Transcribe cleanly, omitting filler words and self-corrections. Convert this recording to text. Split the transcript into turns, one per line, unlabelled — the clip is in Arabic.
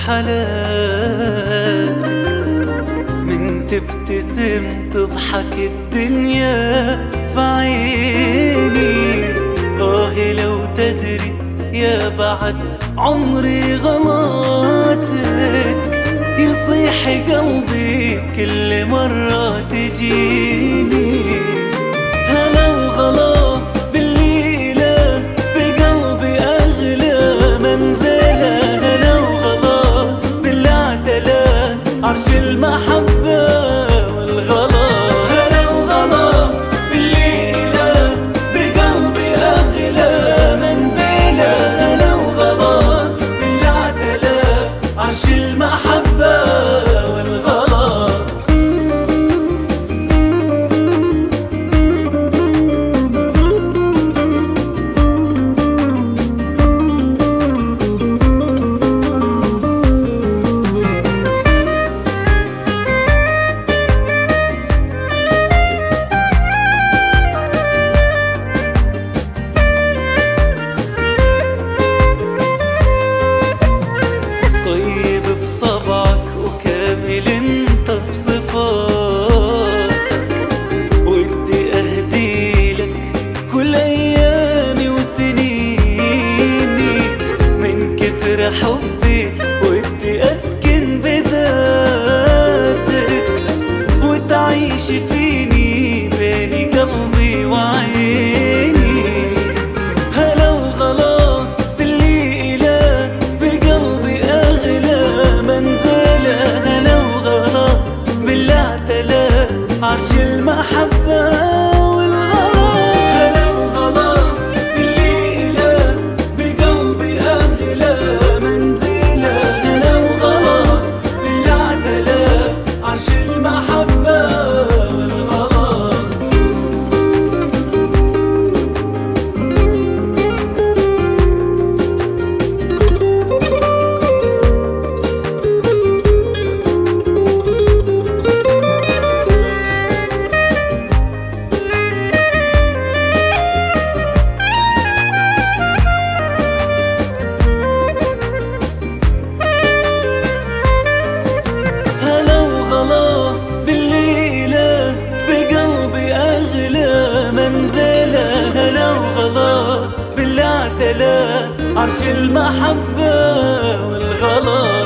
حالاتك، من تبتسم تضحك الدنيا في عيني. لو تدري يا بعد عمري غلاتك، يصيح قلبي كل مرة تجيني. هلا وغلا بالليلة بقلبي أغلى منزلة، هلا وغلا باللي اعتلى عرش المحبة والغلا. هلا وغلا بالليلة بقلبي أغلى منزلة، هلا وغلا باللي اعتلى عرش المحبة والغلا. طيب بطبعك وكامل انت بصفاتك، ودي اهديلك كل ايامي وسنيني. من كثر حبي ودي اسكن بذاتك، وتعيش فيني بين قلبي وعيني. هلا وغلا بالليلة بقلبي أغلى منزلة، هلا وغلا باللي اعتلى عرش المحبة والغلا. هلا وغلا بالليلة بقلبي أغلى منزلة، هلا وغلا باللي اعتلى عرش المحبة والغلا. هلا وغلا بالليلة بقلبي أغلى منزلة، هلا وغلا باللي اعتلى عرش المحبة والغلا.